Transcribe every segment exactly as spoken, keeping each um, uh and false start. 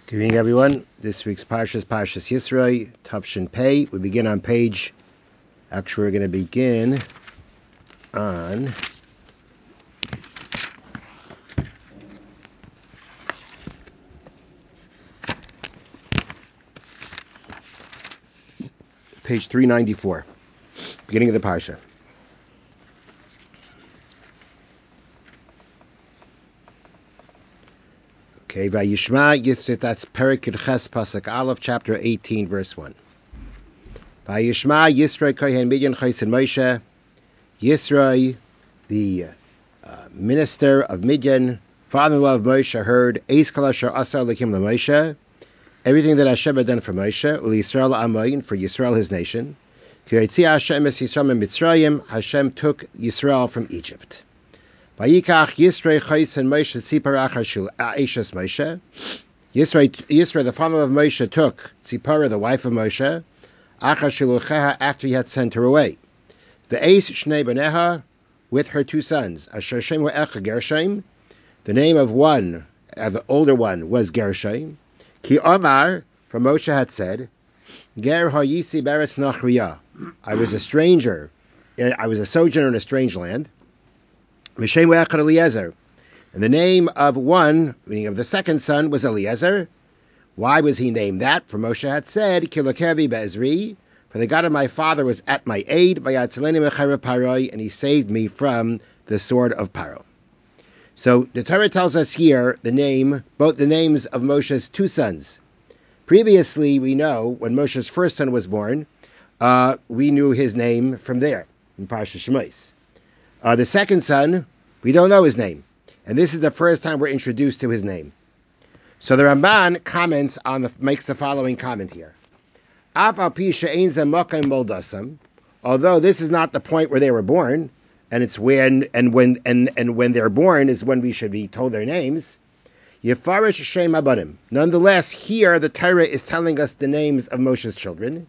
Good evening, everyone. This week's Parsha is Parshas Yisro, Tavshin Pei. We begin on page, actually we're going to begin on page three ninety-four, beginning of the Parsha. Okay, Vayishma Yisro, that's Perek Ches Pasuk Aleph, chapter eighteen, verse one. Vayishma Yisro Kohen Midyan Chaysin Moshe. Yisro, the uh, minister of Midyan, father-in-law of Moshe, heard Eis Kol Asher Asa Elokim LaMoshe, everything that Hashem had done for Moshe, Uli Yisrael Amoyin, for Yisrael his nation. Ki Yotzi Hashem es Yisrael min Mitzrayim, Hashem took Yisrael from Egypt. Vayikach Yisro Chaysin Moshe Tzipara Achashul Aishas Moshe. Yisro, Yisro, the father of Moshe, took Tzipara, the wife of Moshe, Achashulucheha, after he had sent her away. The Eis Shnei Beneha, with her two sons. Asher Shem Echa Gershom. The name of one, uh, the older one, was Gershom. Ki Omar, for Moshe had said, Ger Hayisi Beretz Nachriya. I was a stranger, I was a sojourner in a strange land. V'shem Echad Eliezer. And the name of one, meaning of the second son, was Eliezer. Why was he named that? For Moshe had said, Kilokevi Be'ezri, for the God of my father was at my aid, Vayatzileni Mecharev Paroi, and he saved me from the sword of Paro. So the Torah tells us here the name, both the names of Moshe's two sons. Previously, we know when Moshe's first son was born, uh, we knew his name from there in Parshas Shmos. Uh, the second son, we don't know his name, and this is the first time we're introduced to his name. So the Ramban comments on the makes the following comment here: although this is not the point where they were born, and it's when and when and, and when they're born is when we should be told their names. Yefarish Shem Abanim. Nonetheless, here the Torah is telling us the names of Moshe's children.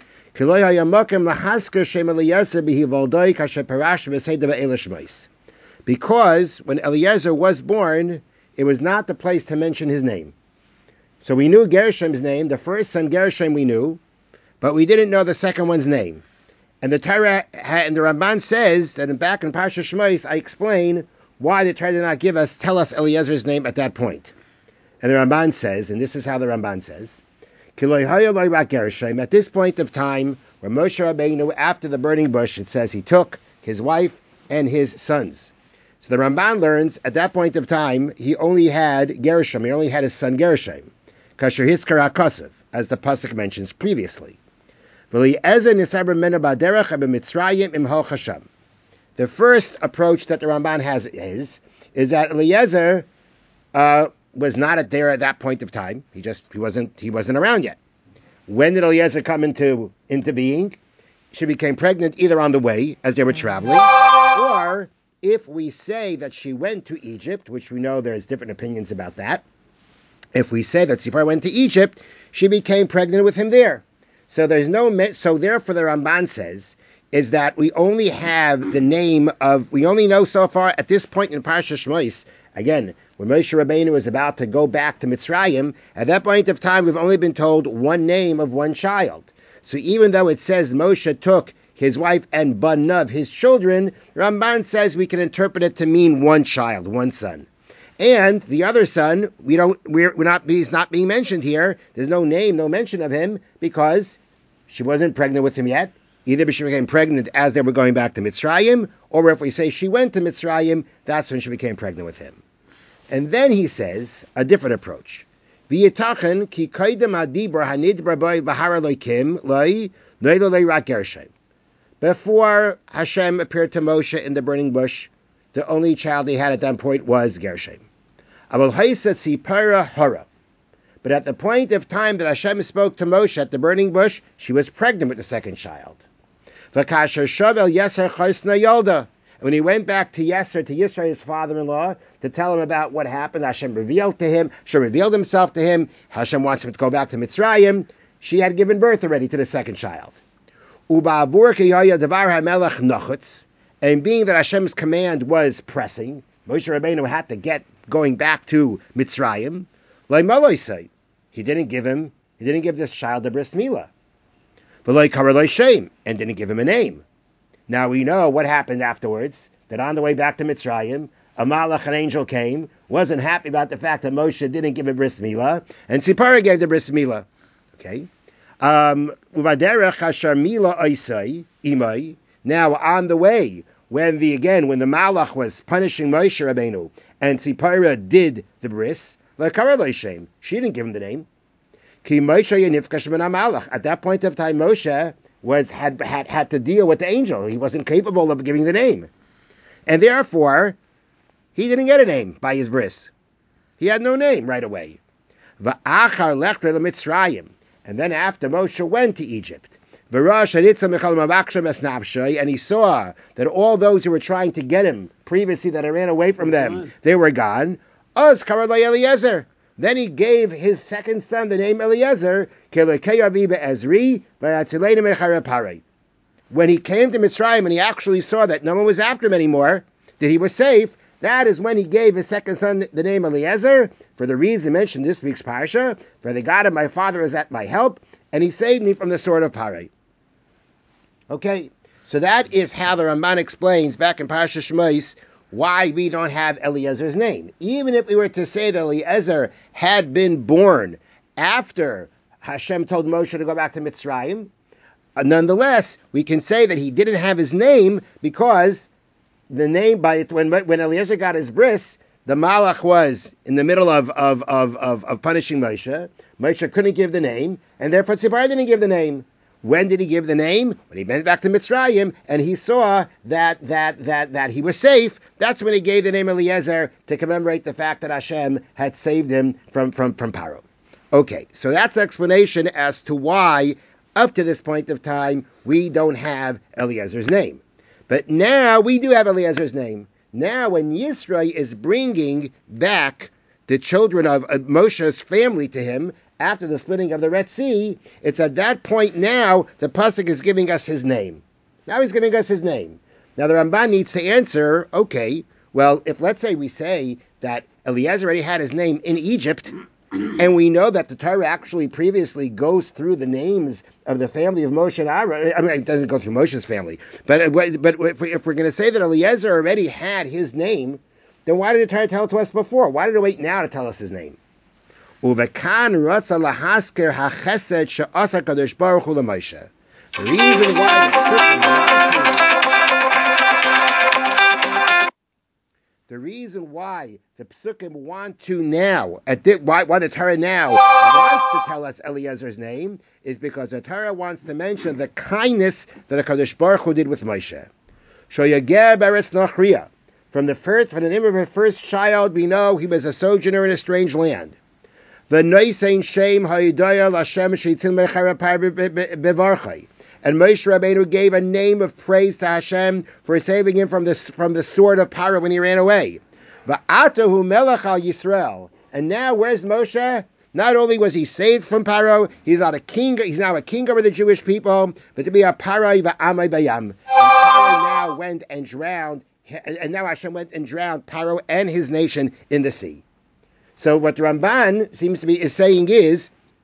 Because when Eliezer was born, it was not the place to mention his name. So we knew Gershom's name, the first son Gershom we knew, but we didn't know the second one's name. And the Torah and the Ramban says that in back in Parshas Shmos, I explain why the Torah did not give us, tell us Eliezer's name at that point. And the Ramban says, and this is how the Ramban says, at this point of time, where Moshe Rabbeinu, after the burning bush, it says he took his wife and his sons. So the Ramban learns, at that point of time, he only had Gershom, he only had his son Gershom, Kasher Hiskar HaKosev, as the Pasuk mentions previously. The first approach that the Ramban has is, is that Eliezer uh, was not at there at that point of time. He just he wasn't he wasn't around yet. When did Eliezer come into into being? She became pregnant either on the way as they were traveling, or if we say that she went to Egypt, which we know there's different opinions about that. If we say that Sipar went to Egypt, she became pregnant with him there. So there's no so therefore the Ramban says is that we only have the name of we only know so far at this point in Parshas Shmos. Again, when Moshe Rabbeinu was about to go back to Mitzrayim, at that point of time, we've only been told one name of one child. So even though it says Moshe took his wife and Banav, his children, Ramban says we can interpret it to mean one child, one son. And the other son, we don't, we're, we're not, he's not being mentioned here. There's no name, no mention of him, because she wasn't pregnant with him yet. Either she became pregnant as they were going back to Mitzrayim, or if we say she went to Mitzrayim, that's when she became pregnant with him. And then he says a different approach. Before Hashem appeared to Moshe in the burning bush, the only child he had at that point was Gershom. But at the point of time that Hashem spoke to Moshe at the burning bush, she was pregnant with the second child. When he went back to Yisro, to Yisro, his father-in-law, to tell him about what happened, Hashem revealed to him, Hashem revealed himself to him, Hashem wants him to go back to Mitzrayim, she had given birth already to the second child. And being that Hashem's command was pressing, Moshe Rabbeinu had to get going back to Mitzrayim, he didn't give him, he didn't give this child a bris milah. V'lo yikra lo shem, and didn't give him a name. Now we know what happened afterwards, that on the way back to Mitzrayim, a malach, an angel came, wasn't happy about the fact that Moshe didn't give a bris milah, and Tzipora gave the bris milah. Okay? Um, now on the way, when the again when the malach was punishing Moshe Rabbeinu and Tzipora did the bris, she didn't give him the name. At that point of time, Moshe was had, had had to deal with the angel. He wasn't capable of giving the name, and therefore he didn't get a name by his bris. He had no name right away. And then after Moshe went to Egypt, and he saw that all those who were trying to get him previously that I ran away from them, they were gone. Then he gave his second son the name Eliezer. When he came to Mitzrayim and he actually saw that no one was after him anymore, that he was safe, that is when he gave his second son the name Eliezer, for the reason mentioned this week's parsha, for the God of my father is at my help, and he saved me from the sword of Parai. Okay, so that is how the Ramban explains back in Parsha Shmos why we don't have Eliezer's name. Even if we were to say that Eliezer had been born after Hashem told Moshe to go back to Mitzrayim, uh, nonetheless, we can say that he didn't have his name because the name by when when Eliezer got his bris, the malach was in the middle of of, of, of of punishing Moshe. Moshe couldn't give the name, and therefore Tzipora didn't give the name. When did he give the name? When he went back to Mitzrayim and he saw that that that that he was safe. That's when he gave the name Eliezer to commemorate the fact that Hashem had saved him from from from Paro. Okay, so that's explanation as to why up to this point of time we don't have Eliezer's name. But now we do have Eliezer's name. Now when Yisro is bringing back the children of Moshe's family to him after the splitting of the Red Sea, it's at that point now the Pasuk is giving us his name. Now he's giving us his name. Now the Ramban needs to answer, okay, well, if let's say we say that Eliezer already had his name in Egypt, and we know that the Torah actually previously goes through the names of the family of Moshe and Aaron. I mean, it doesn't go through Moshe's family. But, but if, we, if we're going to say that Eliezer already had his name, then why did the Torah tell it to us before? Why did it wait now to tell us his name? Uvekan ratza lahasker hachesed she'asa kadosh baruch hu leMoshe. The reason why the The reason why the Psukim want to now, at the, why, why the Torah now wants to tell us Eliezer's name, is because the Torah wants to mention the kindness that HaKadosh Baruch Hu did with Moshe. Shoyager beretz Nachriya. From the first, from the name of her first child, we know he was a sojourner in a strange land. The Noisein Shem Hayidaya Lashem Sheitzin Mecharapar Bevarchai. And Moshe Rabbeinu gave a name of praise to Hashem for saving him from the, from the sword of Paro when he ran away. Va'atahu melech al Yisrael. And now, where's Moshe? Not only was he saved from Paro, he's not a king. He's now a king over the Jewish people, but to be a Parai va'amai bayam. And Paro now went and drowned, and now Hashem went and drowned Paro and his nation in the sea. So what the Ramban seems to be is saying is,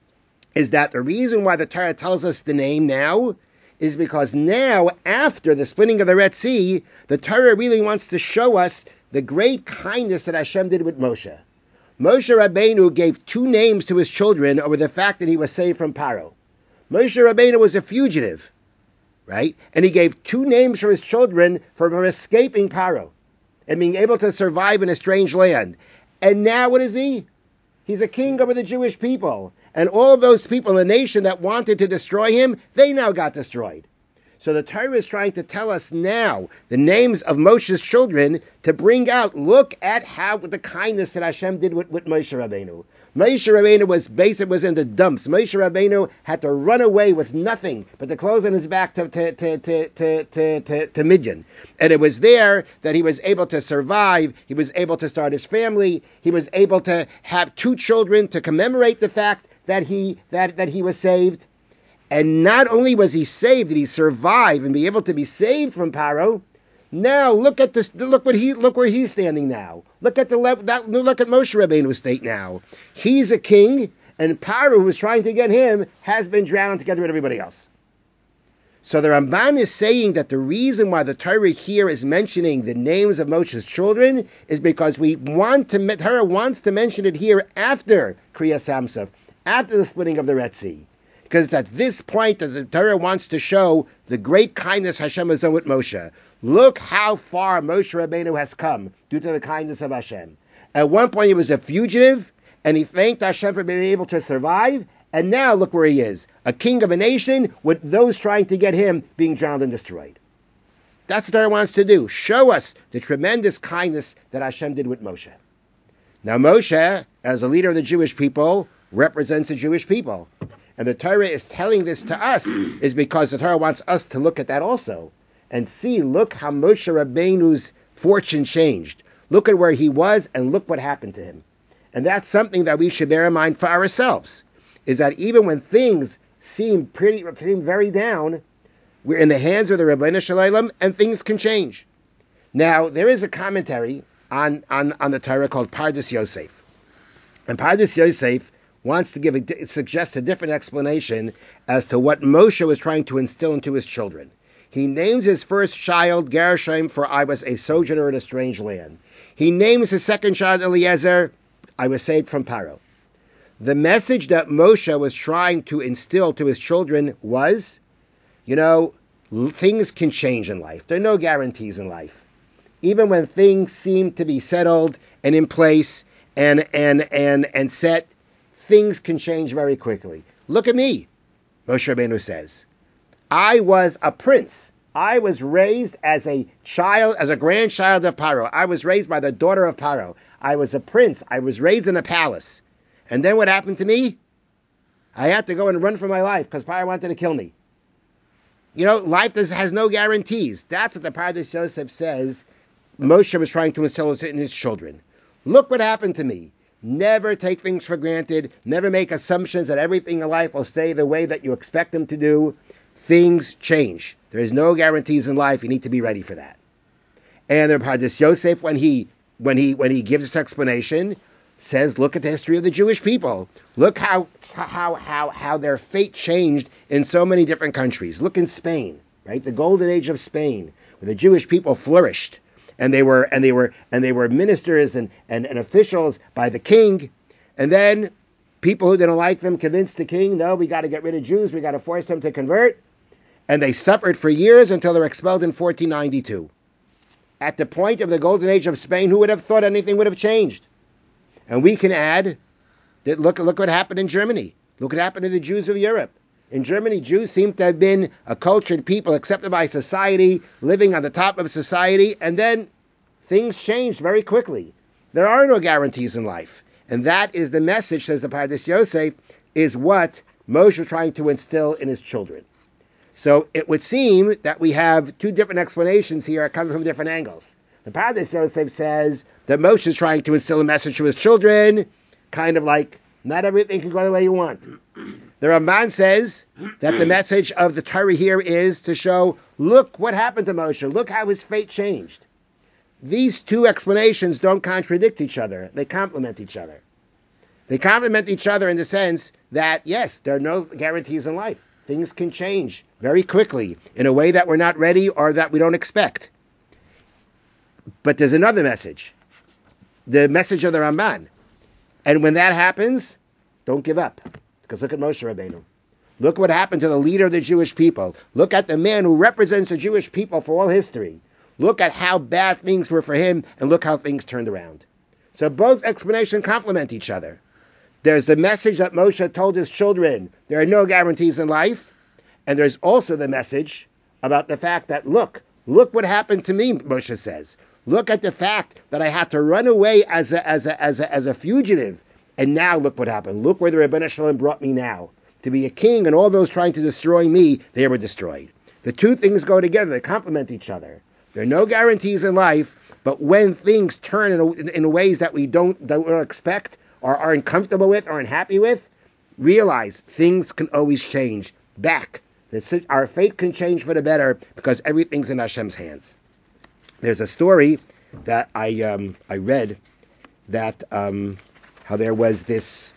is that the reason why the Torah tells us the name now is because now, after the splitting of the Red Sea, the Torah really wants to show us the great kindness that Hashem did with Moshe. Moshe Rabbeinu gave two names to his children over the fact that he was saved from Paro. Moshe Rabbeinu was a fugitive, right? And he gave two names for his children for escaping Paro and being able to survive in a strange land. And now what is he? He's a king over the Jewish people. And all of those people, the nation that wanted to destroy him, they now got destroyed. So the Torah is trying to tell us now the names of Moshe's children to bring out, look at how the kindness that Hashem did with, with Moshe Rabbeinu. Moshe Rabbeinu was basic, was in the dumps. Moshe Rabbeinu had to run away with nothing but the clothes on his back to, to, to, to, to, to, to, to Midian. And it was there that he was able to survive. He was able to start his family. He was able to have two children to commemorate the fact that he that, that he was saved. And not only was he saved, did he survive and be able to be saved from Paro. Now look at this. Look what he. Look where he's standing now. Look at the that, look at Moshe Rabbeinu's state now. He's a king, and Paro, who was trying to get him, has been drowned together with everybody else. So the Ramban is saying that the reason why the Torah here is mentioning the names of Moshe's children is because we want to, the Torah wants to mention it here after Kriyas Samsov, after the splitting of the Red Sea. Because it's at this point that the Torah wants to show the great kindness Hashem has done with Moshe. Look how far Moshe Rabbeinu has come due to the kindness of Hashem. At one point he was a fugitive, and he thanked Hashem for being able to survive, and now look where he is, a king of a nation with those trying to get him being drowned and destroyed. That's what Torah wants to do. Show us the tremendous kindness that Hashem did with Moshe. Now Moshe, as a leader of the Jewish people, represents the Jewish people. And the Torah is telling this to us is because the Torah wants us to look at that also and see, look how Moshe Rabbeinu's fortune changed. Look at where he was and look what happened to him. And that's something that we should bear in mind for ourselves, is that even when things seem pretty, seem very down, we're in the hands of the Rabbeinu Shalom and things can change. Now, there is a commentary on, on, on the Torah called Pardes Yosef. And Pardes Yosef wants to give a, suggests a different explanation as to what Moshe was trying to instill into his children. He names his first child Gershom, for I was a sojourner in a strange land. He names his second child Eliezer, I was saved from Paro. The message that Moshe was trying to instill to his children was, you know, things can change in life. There are no guarantees in life. Even when things seem to be settled and in place and and and and set, things can change very quickly. Look at me, Moshe Rabbeinu says. I was a prince. I was raised as a child, as a grandchild of Paro. I was raised by the daughter of Paro. I was a prince. I was raised in a palace. And then what happened to me? I had to go and run for my life because Paro wanted to kill me. You know, life does, has no guarantees. That's what the Pardes Yosef says Moshe was trying to instill in his children. Look what happened to me. Never take things for granted. Never make assumptions that everything in life will stay the way that you expect them to do. Things change. There is no guarantees in life. You need to be ready for that. And the Pardes Yosef, when he when he when he gives this explanation, says, look at the history of the Jewish people. Look how how how how their fate changed in so many different countries. Look in Spain, right? The golden age of Spain, where the Jewish people flourished. And they were and they were and they were ministers and, and, and officials by the king. And then people who didn't like them convinced the king, no, we got to get rid of Jews, we got to force them to convert. And they suffered for years until they were expelled in fourteen ninety-two. At the point of the golden age of Spain, who would have thought anything would have changed? And we can add that look look what happened in Germany. Look what happened to the Jews of Europe. In Germany, Jews seem to have been a cultured people accepted by society, living on the top of society, and then things changed very quickly. There are no guarantees in life. And that is the message, says the Pardes Yosef, is what Moshe was trying to instill in his children. So it would seem that we have two different explanations here coming from different angles. The Pardes Yosef says that Moshe is trying to instill a message to his children, kind of like, not everything can go the way you want. The Ramban says that the message of the Torah here is to show, look what happened to Moshe. Look how his fate changed. These two explanations don't contradict each other. They complement each other. They complement each other in the sense that, yes, there are no guarantees in life. Things can change very quickly in a way that we're not ready or that we don't expect. But there's another message, the message of the Ramban. And when that happens, don't give up. Because look at Moshe Rabbeinu. Look what happened to the leader of the Jewish people. Look at the man who represents the Jewish people for all history. Look at how bad things were for him, and look how things turned around. So both explanations complement each other. There's the message that Moshe told his children, there are no guarantees in life. And there's also the message about the fact that, look, look what happened to me, Moshe says. Look at the fact that I had to run away as a, as a, as a, as a fugitive. And now look what happened. Look where the Rebbeinu Shalom brought me now. To be a king, and all those trying to destroy me, they were destroyed. The two things go together. They complement each other. There are no guarantees in life, but when things turn in, in, in ways that we don't, don't expect or aren't comfortable with or unhappy with, realize things can always change back. Our fate can change for the better because everything's in Hashem's hands. There's a story that I um, I read that um, how there was this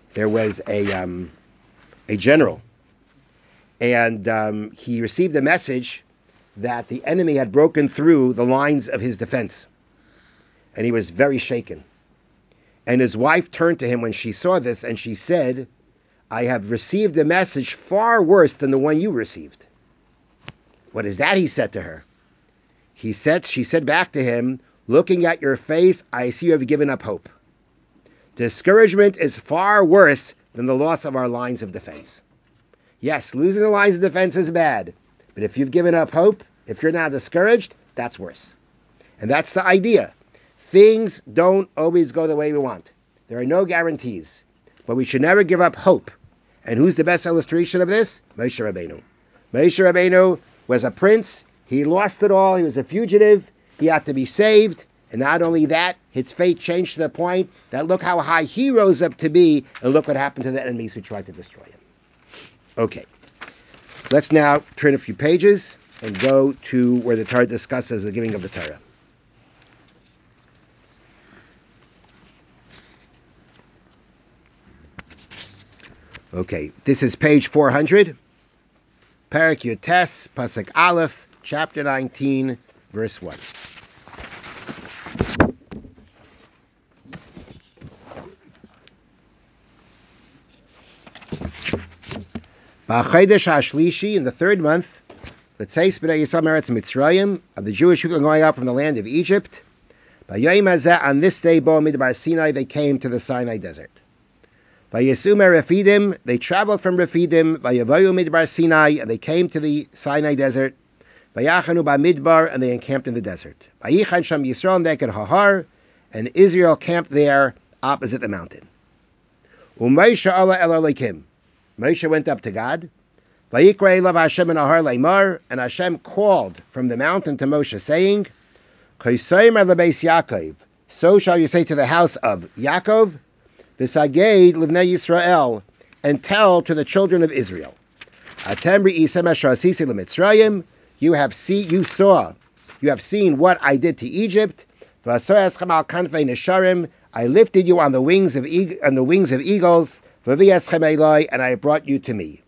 there was a um, a general, and um, he received a message that the enemy had broken through the lines of his defense, and he was very shaken. And his wife turned to him when she saw this, and she said, "I have received a message far worse than the one you received." "What is that?" he said to her. He said, she said back to him, "Looking at your face, I see you have given up hope. Discouragement is far worse than the loss of our lines of defense." Yes, losing the lines of defense is bad, but if you've given up hope, if you're now discouraged, that's worse. And that's the idea. Things don't always go the way we want. There are no guarantees, but we should never give up hope. And who's the best illustration of this? Moshe Rabbeinu. Moshe Rabbeinu was a prince. He lost it all. He was a fugitive. He had to be saved. And not only that, his fate changed to the point that look how high he rose up to be, and look what happened to the enemies who tried to destroy him. Okay. Let's now turn a few pages and go to where the Torah discusses the giving of the Torah. Okay, this is page four hundred, Parak Yotes, Pasuk Aleph, chapter nineteen, verse one. B'chodesh hashlishi, in the third month, L'tzeis b'nei Yisrael meretz Mitzrayim, of the Jewish people going out from the land of Egypt, B'yoyim hazeh, on this day, bo midbar Sinai, they came to the Sinai desert. Vayesu meRefidim, they traveled from Refidim. Vayavayu midbar Sinai, and they came to the Sinai desert. Vayachanu ba'midbar, and they encamped in the desert. Vayichan sham Yisrael neked hahar, and Israel camped there opposite the mountain. U'Moshe ala el Elokim, Moshe went up to God. Vayikra elav Hashem in ahar leimar, and Hashem called from the mountain to Moshe, saying, Kosaymer lebeis Yaakov, so shall you say to the house of Yaakov, V'saged livnei Yisrael, and tell to the children of Israel, Atem ri'isem asher asisi leMitzrayim, you have seen, you saw, you have seen what I did to Egypt. V'asoyaschem al kanfei nesharim, I lifted you on the wings of e- on the wings of eagles. V'viyaschem eloi, and I brought you to me.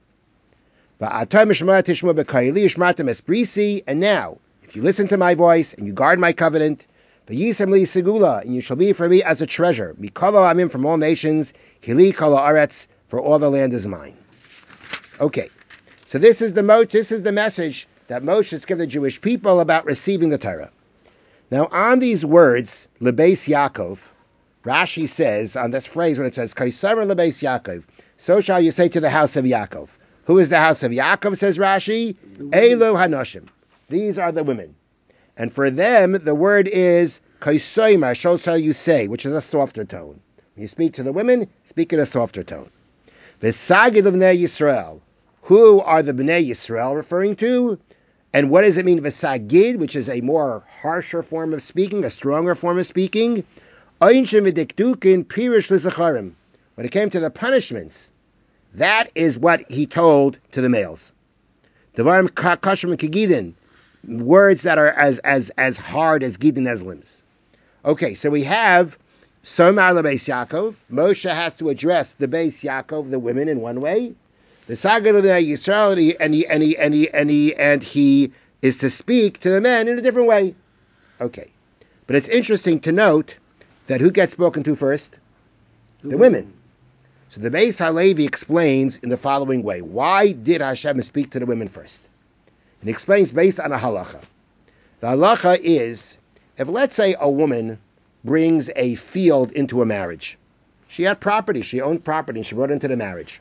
V'atem shema tishma b'kayli shmartem esprisi, and now, if you listen to my voice and you guard my covenant, V'yisem li segula, and you shall be for me as a treasure. Mikolo amim, from all nations, kili kol haaretz, for all the land is mine. Okay, so this is the mo- this is the message that Moshe gives the Jewish people about receiving the Torah. Now, on these words, lebeis Yaakov, Rashi says on this phrase when it says Kaisamer lebeis Yaakov, so shall you say to the house of Yaakov. Who is the house of Yaakov? Says Rashi, Elu hanoshim. These are the women. And for them, the word is kaisoima, so shall you say, which is a softer tone. When you speak to the women, speak in a softer tone. V'sagid of Bnei Yisrael. Who are the Bnei Yisrael referring to? And what does it mean, v'sagid, which is a more harsher form of speaking, a stronger form of speaking? Oinshim v'dikdukin pirish l'zacharim. When it came to the punishments, that is what he told to the males. Devarim kashim kegidin. Words that are as as as hard as Gidin as limbs. Okay, so we have Somar lebeis Yaakov. Moshe has to address the Beis Yaakov, the women, in one way. The Sagad of Yisrael, and he and he and he and he and he is to speak to the men in a different way. Okay, but it's interesting to note that who gets spoken to first? The women. So the Beis Halevi explains in the following way: why did Hashem speak to the women first? And he explains based on a halacha. The halacha is, if let's say a woman brings a field into a marriage, she had property, she owned property, and she brought it into the marriage.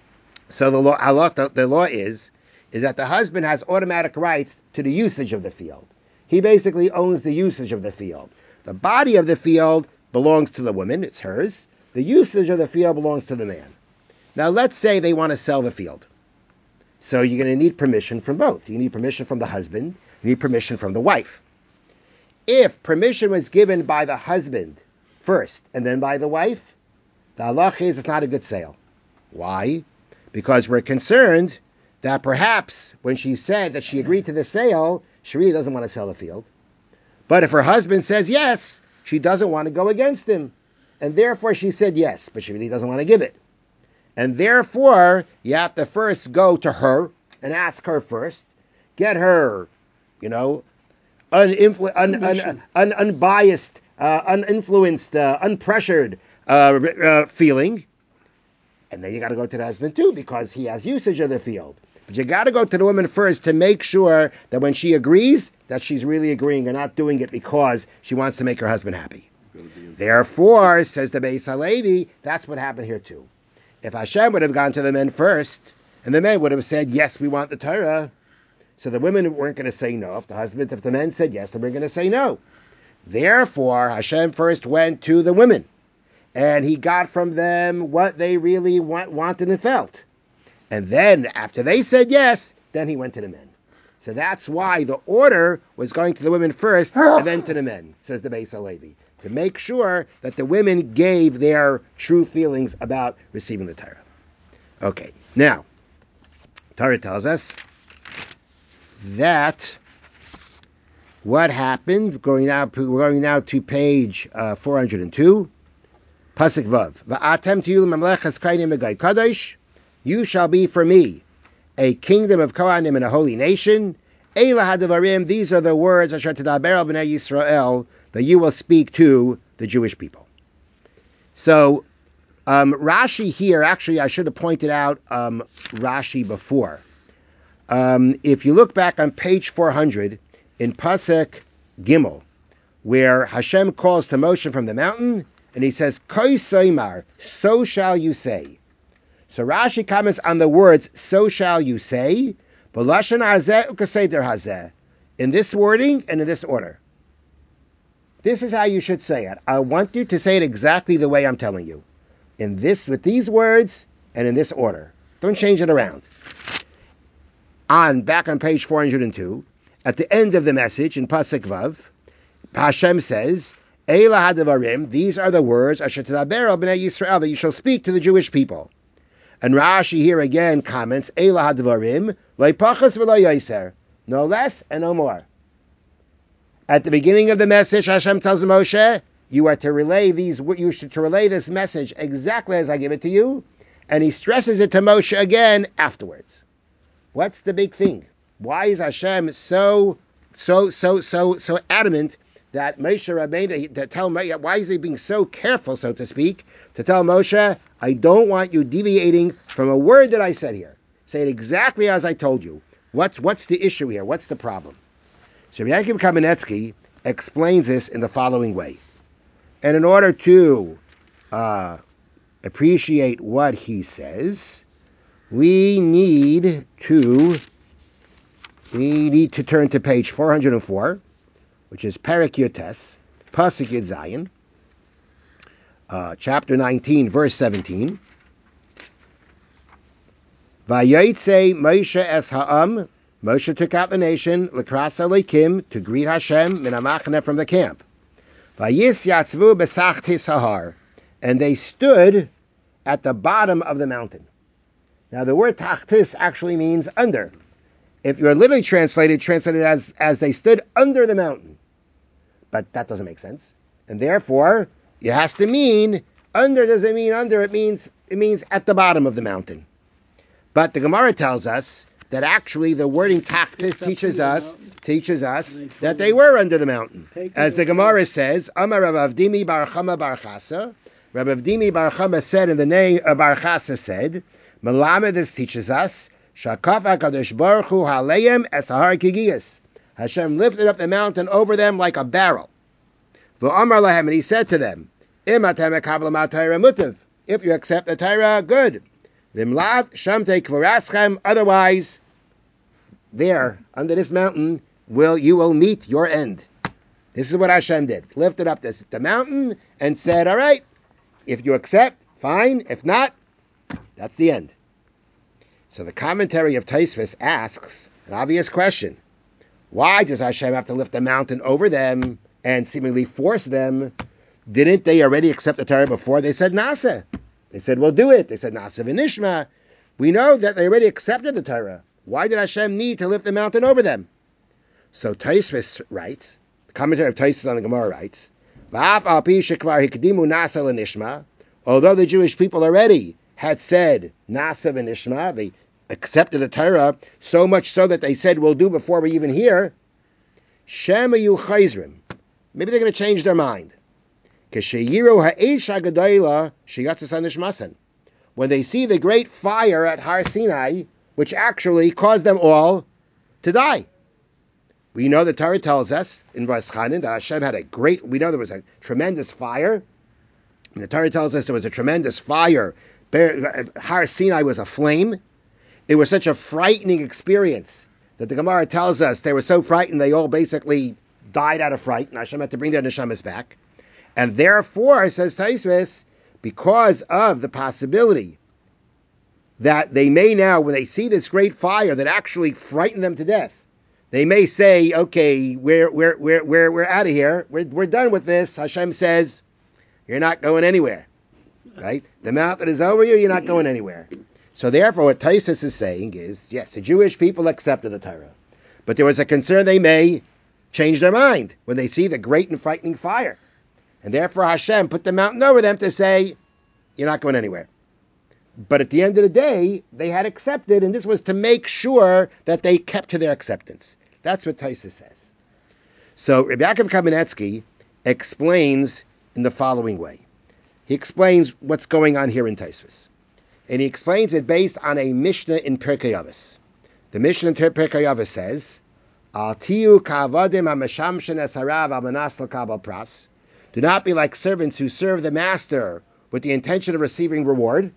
So the law, halacha, the law is, is that the husband has automatic rights to the usage of the field. He basically owns the usage of the field. The body of the field belongs to the woman, it's hers. The usage of the field belongs to the man. Now let's say they want to sell the field. So you're going to need permission from both. You need permission from the husband, you need permission from the wife. If permission was given by the husband first and then by the wife, the halach is it's not a good sale. Why? Because we're concerned that perhaps when she said that she agreed to the sale, she really doesn't want to sell the field. But if her husband says yes, she doesn't want to go against him. And therefore she said yes, but she really doesn't want to give it. And therefore, you have to first go to her and ask her first, get her, you know, uninflu- un- un- un- unbiased, uh, uninfluenced, uh, unpressured uh, uh, feeling. And then you got to go to the husband too, because he has usage of the field. But you got to go to the woman first to make sure that when she agrees, that she's really agreeing and not doing it because she wants to make her husband happy. Therefore, says the Beis Halevi, that's what happened here too. If Hashem would have gone to the men first, and the men would have said, yes, we want the Torah, so the women weren't going to say no. If the husband, if the men said yes, then we're going to say no. Therefore, Hashem first went to the women, and he got from them what they really want, wanted and felt. And then, after they said yes, then he went to the men. So that's why the order was going to the women first, and then to the men, says the Beis Halevi, to make sure that the women gave their true feelings about receiving the Torah. Okay, now, Torah tells us that what happened, going now, we're going now to page uh, four hundred two, Pasuk Vav. Va'atem tiyul mamlechas kainim v'gai kadosh. You shall be for me a kingdom of Kohanim and a holy nation. Eila hadavarim. These are the words asher tadaber al bnei Yisrael that you will speak to the Jewish people. So um, Rashi here, actually, I should have pointed out um, Rashi before. Um, if you look back on page four hundred in Pasuk Gimel, where Hashem calls to Moshe from the mountain, and he says, Koi soimar, so shall you say. So Rashi comments on the words, so shall you say, b'lashon hazeh ukaseder hazeh, in this wording and in this order. This is how you should say it. I want you to say it exactly the way I'm telling you. In this, with these words, and in this order. Don't change it around. On, back on page four hundred two, at the end of the message, in Pasuk Vav, Hashem says, Eila hadavarim, these are the words, asher tadaber al bnei Yisrael, that you shall speak to the Jewish people. And Rashi here again comments, Eila hadvarim, lo pachas v'lo yoser, no less and no more. At the beginning of the message, Hashem tells Moshe, you are to relay these, you should to relay this message exactly as I give it to you, and he stresses it to Moshe again afterwards. What's the big thing? Why is Hashem so, so, so, so, so adamant that Moshe Rabbeinu, to tell Moshe, why is he being so careful, so to speak, to tell Moshe, I don't want you deviating from a word that I said here. Say it exactly as I told you. What's, what's the issue here? What's the problem? So Yaakov Kamenetsky explains this in the following way. And in order to uh, appreciate what he says, we need to we need to turn to page four hundred four, which is Perek Yotes, Pasuk Yud Zayin, uh, chapter nineteen, verse seventeen. Vayotze Moshe es ha'am. Moshe took out the nation, L'kras Elokim, to greet Hashem, min hamachne, from the camp. Vayis yatzvu besachtis hahar. And they stood at the bottom of the mountain. Now the word tachtis actually means under. If you're literally translated, translated as, as they stood under the mountain. But that doesn't make sense. And therefore, it has to mean, under doesn't mean under, it means it means at the bottom of the mountain. But the Gemara tells us that actually the wording tachtis teaches us teaches us that they were under the mountain. As the Gemara says, Amar Rav Avdimi bar Chama bar Chasa. Rav Avdimi bar Chama said in the name of Bar Chasa said, Melamed, this teaches us, Shakaf HaKadosh Baruch Hu Haleim Es Har Kigiyas. Hashem lifted up the mountain over them like a barrel. V'Amar Lahem, and he said to them, Im atem ekabel ma'Torah mutav. If you accept the Torah, good. V'Imlav Shamtei Kvoraschem. Otherwise, there under this mountain will you will meet your end. This is what Hashem did. Lifted up this the mountain and said, all right, if you accept, fine. If not, that's the end. So the commentary of Tosfos asks an obvious question. Why does Hashem have to lift the mountain over them and seemingly force them? Didn't they already accept the Torah before they said Nasa? They said, we'll do it. They said Nasa v'nishma. We know that they already accepted the Torah. Why did Hashem need to lift the mountain over them? So Tosfos writes, the commentary of Tosfos on the Gemara writes, although the Jewish people already had said Nasa v'nishma, they accepted the Torah, so much so that they said we'll do before we even hear, Shemayu chayzrim. Maybe they're going to change their mind. When they see the great fire at Har Sinai, which actually caused them all to die. We know the Torah tells us in Vaschanan that Hashem had a great, we know there was a tremendous fire. And the Torah tells us there was a tremendous fire. Har Sinai was aflame. It was such a frightening experience that the Gemara tells us they were so frightened they all basically died out of fright, and Hashem had to bring their neshamas back. And therefore, says Taisvis, because of the possibility that they may now, when they see this great fire that actually frightened them to death, they may say, okay, we're we're we're we're we're out of here. We're we're done with this. Hashem says, you're not going anywhere. Right? The mountain is over you, you're not going anywhere. So therefore, what Taisus is saying is, yes, the Jewish people accepted the Torah, but there was a concern they may change their mind when they see the great and frightening fire. And therefore Hashem put the mountain over them to say, you're not going anywhere. But at the end of the day, they had accepted, and this was to make sure that they kept to their acceptance. That's what Taisa says. So Rabbi Yaakov Kamenetsky explains in the following way. He explains what's going on here in Taisvis. And he explains it based on a Mishnah in Pirkei Avos. The Mishnah in Pirkei Avos says, Al tiyu ka'avadim ha'meshamshen es harav al-manas l'kabel pras. Do not be like servants who serve the master with the intention of receiving reward.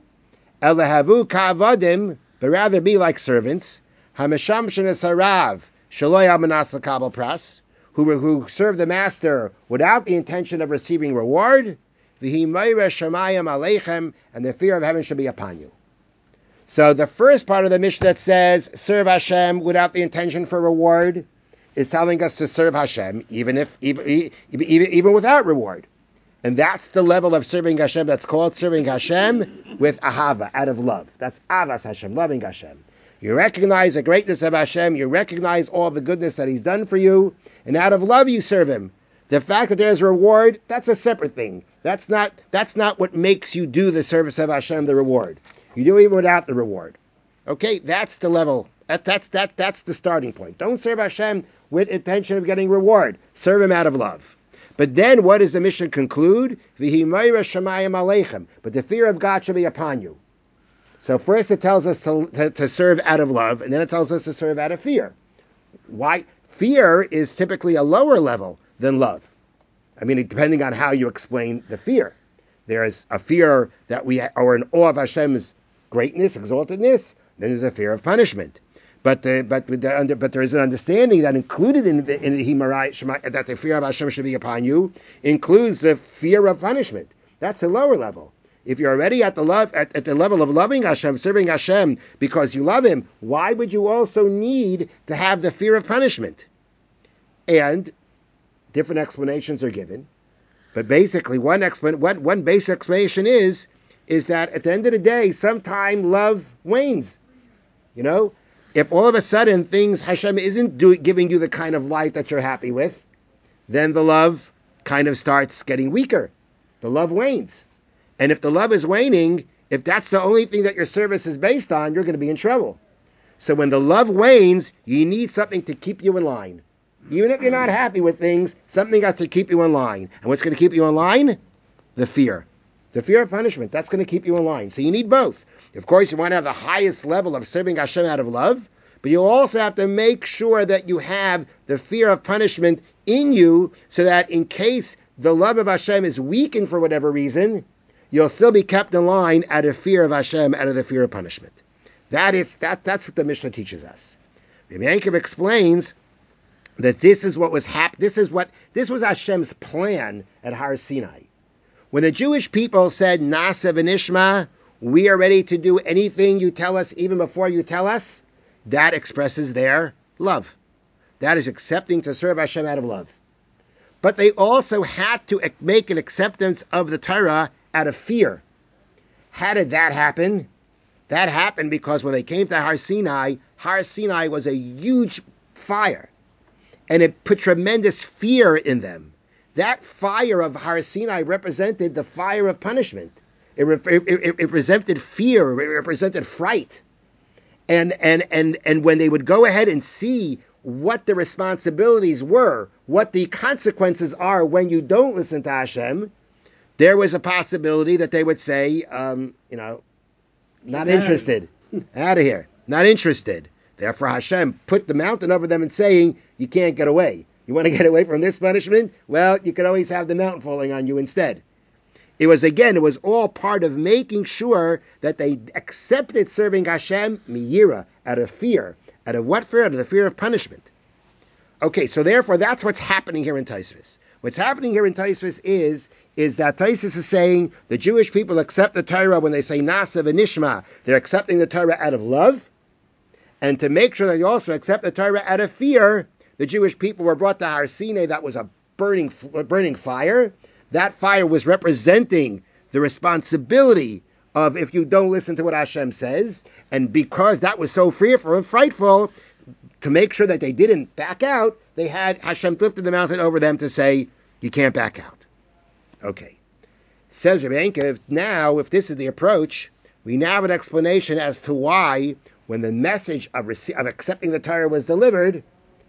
Elahavu ka'avadim, but rather be like servants. Ha'meshamshen es harav shelo al-manas l'kabel pras, who who serve the master without the intention of receiving reward. V'hi meireh shamayim aleichem, and the fear of heaven should be upon you. So the first part of the Mishnah that says, serve Hashem without the intention for reward, is telling us to serve Hashem, even if even, even, even without reward. And that's the level of serving Hashem that's called serving Hashem with ahava, out of love. That's avas Hashem, loving Hashem. You recognize the greatness of Hashem, you recognize all the goodness that He's done for you, and out of love you serve Him. The fact that there's reward, that's a separate thing. That's not that's not what makes you do the service of Hashem, the reward. You do it even without the reward. Okay, that's the level. That, that's that that's the starting point. Don't serve Hashem with intention of getting reward. Serve Him out of love. But then what does the Mishnah conclude? V'hi meireh shamayim aleichem. But the fear of God shall be upon you. So first it tells us to, to, to serve out of love, and then it tells us to serve out of fear. Why? Fear is typically a lower level than love. I mean, depending on how you explain the fear. There is a fear that we are in awe of Hashem's greatness, exaltedness. Then there's a fear of punishment. But the, but the, under, but there is an understanding that included in the in the Himarai Shema, that the fear of Hashem should be upon you includes the fear of punishment. That's a lower level. If you're already at the love at, at the level of loving Hashem, serving Hashem because you love Him, why would you also need to have the fear of punishment? And different explanations are given, but basically one explan- one, one basic explanation is is that at the end of the day, sometimes love wanes. You know, if all of a sudden things Hashem isn't do- giving you the kind of life that you're happy with, then the love kind of starts getting weaker. The love wanes, and if the love is waning, if that's the only thing that your service is based on, you're going to be in trouble. So when the love wanes, you need something to keep you in line. Even if you're not happy with things, something has to keep you in line. And what's going to keep you in line? The fear. The fear of punishment. That's going to keep you in line. So you need both. Of course, you want to have the highest level of serving Hashem out of love, but you also have to make sure that you have the fear of punishment in you so that in case the love of Hashem is weakened for whatever reason, you'll still be kept in line out of fear of Hashem, out of the fear of punishment. That is, that, that's what the Mishnah teaches us. Rabbi Yaakov explains that this is what was hap- This is what this was Hashem's plan at Har Sinai. When the Jewish people said, Nasa v'nishma, we are ready to do anything you tell us, even before you tell us, that expresses their love. That is accepting to serve Hashem out of love. But they also had to make an acceptance of the Torah out of fear. How did that happen? That happened because when they came to Har Sinai, Har Sinai was a huge fire. And it put tremendous fear in them. That fire of Har Sinai represented the fire of punishment. It, re- it, it, it represented fear. It represented fright. And, and, and, and when they would go ahead and see what the responsibilities were, what the consequences are when you don't listen to Hashem, there was a possibility that they would say, um, you know, not interested, out of here, not interested. Therefore Hashem put the mountain over them and saying, you can't get away. You want to get away from this punishment? Well, you could always have the mountain falling on you instead. It was, again, it was all part of making sure that they accepted serving Hashem, miyira, out of fear. Out of what fear? Out of the fear of punishment. Okay, so therefore that's what's happening here in Tosfos. What's happening here in Tosfos is, is that Tosfos is saying the Jewish people accept the Torah when they say Nasa v'nishma. They're accepting the Torah out of love. And to make sure that they also accept the Torah out of fear, the Jewish people were brought to Har Sinai. That was a burning, burning fire. That fire was representing the responsibility of if you don't listen to what Hashem says. And because that was so fearful and frightful, to make sure that they didn't back out, they had Hashem lifted the mountain over them to say, you can't back out. Okay. Says Rabbi Yankov, now, if this is the approach, we now have an explanation as to why, when the message of, rece- of accepting the Torah was delivered,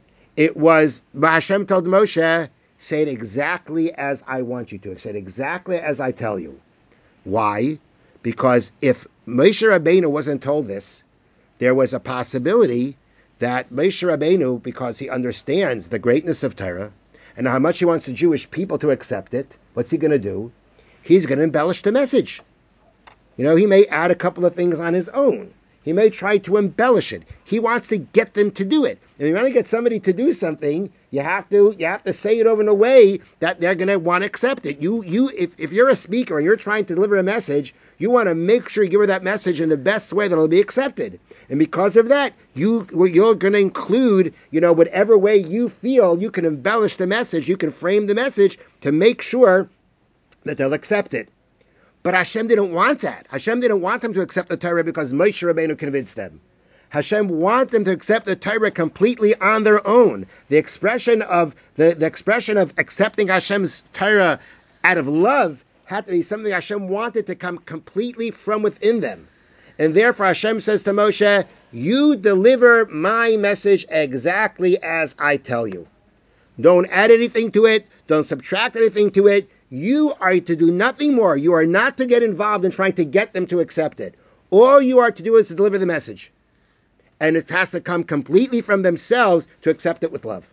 it was, Hashem told Moshe, say it exactly as I want you to. Say it exactly as I tell you. Why? Because if Moshe Rabbeinu wasn't told this, there was a possibility that Moshe Rabbeinu, because he understands the greatness of Torah and how much he wants the Jewish people to accept it, what's he going to do? He's going to embellish the message. You know, he may add a couple of things on his own. He may try to embellish it. He wants to get them to do it. If you want to get somebody to do something, you have to you have to say it over in a way that they're going to want to accept it. You you if, if you're a speaker and you're trying to deliver a message, you want to make sure you give her that message in the best way that it'll be accepted. And because of that, you you're going to include, you know, whatever way you feel you can embellish the message, you can frame the message to make sure that they'll accept it. But Hashem didn't want that. Hashem didn't want them to accept the Torah because Moshe Rabbeinu convinced them. Hashem wanted them to accept the Torah completely on their own. The expression of the, the expression of accepting Hashem's Torah out of love had to be something Hashem wanted to come completely from within them. And therefore Hashem says to Moshe, you deliver my message exactly as I tell you. Don't add anything to it. Don't subtract anything to it. You are to do nothing more. You are not to get involved in trying to get them to accept it. All you are to do is to deliver the message. And it has to come completely from themselves to accept it with love.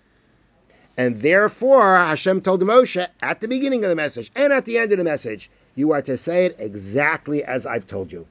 And therefore, Hashem told Moshe at the beginning of the message and at the end of the message, you are to say it exactly as I've told you.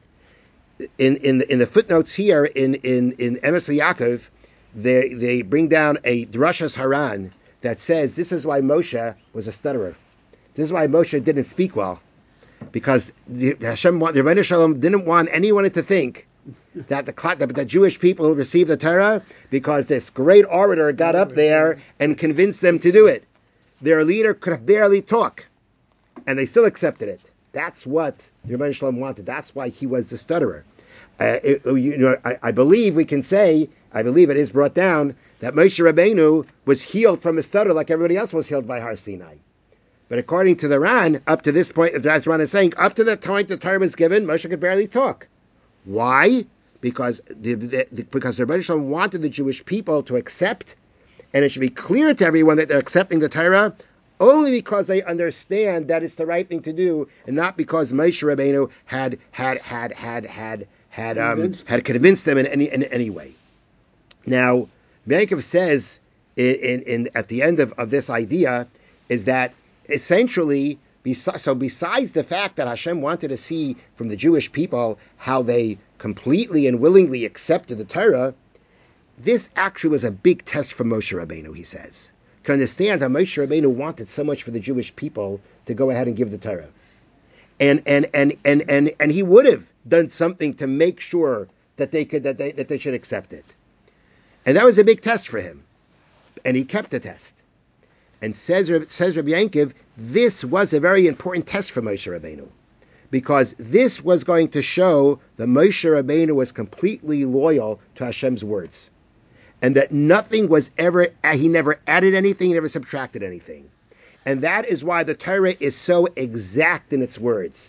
In in, in the footnotes here, in, in, in Emes Yaakov, they, they bring down a Drashas Haran that says this is why Moshe was a stutterer. This is why Moshe didn't speak well, because the Hashem, the Rebbeinu Shalom didn't want anyone to think that the, that the Jewish people received the Torah because this great orator got up there and convinced them to do it. Their leader could barely talk, and they still accepted it. That's what the Rebbeinu Shalom wanted. That's why he was the stutterer. Uh, it, you know, I, I believe we can say, I believe it is brought down that Moshe Rabbeinu was healed from his stutter like everybody else was healed by Har Sinai. But according to the Ran, up to this point, as Ran is saying, up to the point the Torah was given, Moshe could barely talk. Why? Because the, the, the, because the Rebbeinu Shalom wanted the Jewish people to accept, and it should be clear to everyone that they're accepting the Torah only because they understand that it's the right thing to do, and not because Moshe Rabbeinu had had had had had had um, convinced. had convinced them in any in any way. Now, Yaakov says in, in, in at the end of, of this idea is that essentially, so besides the fact that Hashem wanted to see from the Jewish people how they completely and willingly accepted the Torah, this actually was a big test for Moshe Rabbeinu, he says. You can understand how Moshe Rabbeinu wanted so much for the Jewish people to go ahead and give the Torah. And and and and and, and he would have done something to make sure that they could that they that they should accept it. And that was a big test for him. And he kept the test. And says, says Rabbi Yankov, this was a very important test for Moshe Rabbeinu, because this was going to show that Moshe Rabbeinu was completely loyal to Hashem's words, and that nothing was ever, he never added anything, he never subtracted anything. And that is why the Torah is so exact in its words.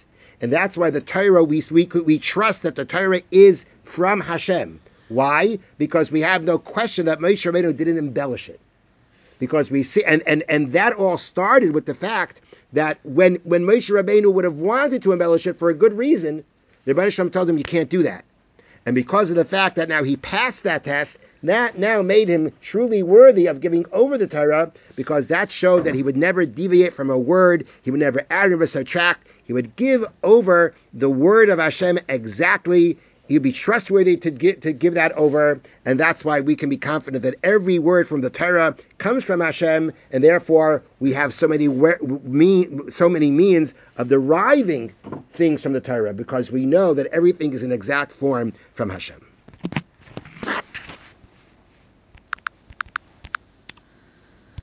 And that's why the Torah, we, we, we trust that the Torah is from Hashem. Why? Because we have no question that Moshe Rabbeinu didn't embellish it. Because we see, and, and, and that all started with the fact that when, when Moshe Rabbeinu would have wanted to embellish it for a good reason, the Rebbeinu Shalom told him, you can't do that. And because of the fact that now he passed that test, that now made him truly worthy of giving over the Torah, because that showed that he would never deviate from a word, he would never add or subtract, he would give over the word of Hashem exactly. He'd be trustworthy to give, to give that over, and that's why we can be confident that every word from the Torah comes from Hashem, and therefore we have so many so many means of deriving things from the Torah, because we know that everything is an exact form from Hashem.